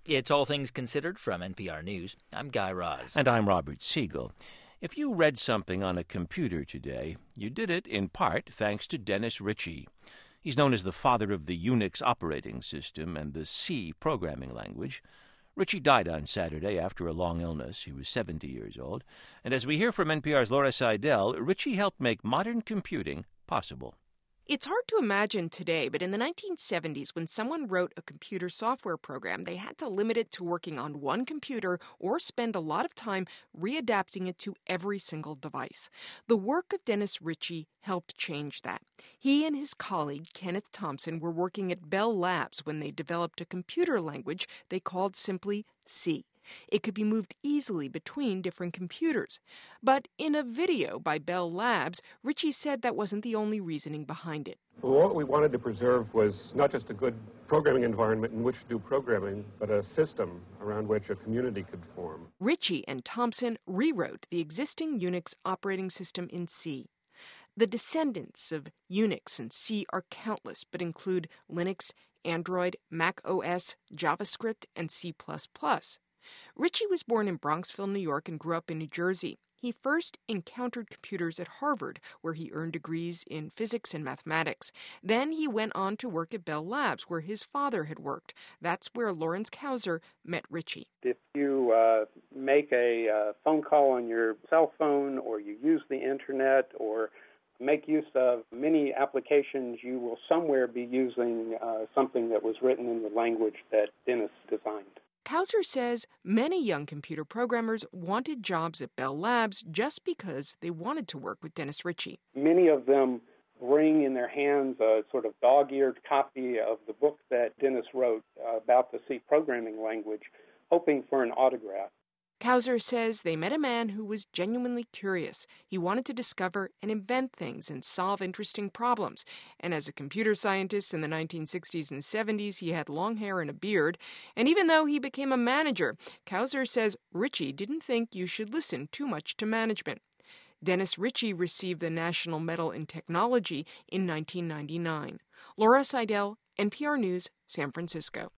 It's All Things Considered from NPR News. I'm Guy Raz. And I'm Robert Siegel. If you read something on a computer today, you did it in part thanks to Dennis Ritchie. He's known as the father of the Unix operating system and the C programming language. Ritchie died on Saturday after a long illness. He was 70 years old. And as we hear from NPR's Laura Seidel, Ritchie helped make modern computing possible. It's hard to imagine today, but in the 1970s, when someone wrote a computer software program, they had to limit it to working on one computer or spend a lot of time readapting it to every single device. The work of Dennis Ritchie helped change that. He and his colleague, Kenneth Thompson, were working at Bell Labs when they developed a computer language they called simply C. It could be moved easily between different computers. But in a video by Bell Labs, Ritchie said that wasn't the only reasoning behind it. Well, what we wanted to preserve was not just a good programming environment in which to do programming, but a system around which a community could form. Ritchie and Thompson rewrote the existing Unix operating system in C. The descendants of Unix and C are countless, but include Linux, Android, Mac OS, JavaScript, and C++. Ritchie was born in Bronxville, New York, and grew up in New Jersey. He first encountered computers at Harvard, where he earned degrees in physics and mathematics. Then he went on to work at Bell Labs, where his father had worked. That's where Lawrence Kauser met Ritchie. If you make a phone call on your cell phone, or you use the internet, or make use of many applications, you will somewhere be using something that was written in the language that Dennis designed. Kauser says many young computer programmers wanted jobs at Bell Labs just because they wanted to work with Dennis Ritchie. Many of them bring in their hands a sort of dog-eared copy of the book that Dennis wrote about the C programming language, hoping for an autograph. Kauser says they met a man who was genuinely curious. He wanted to discover and invent things and solve interesting problems. And as a computer scientist in the 1960s and 70s, he had long hair and a beard. And even though he became a manager, Kauser says Ritchie didn't think you should listen too much to management. Dennis Ritchie received the National Medal in Technology in 1999. Laura Seidel, NPR News, San Francisco.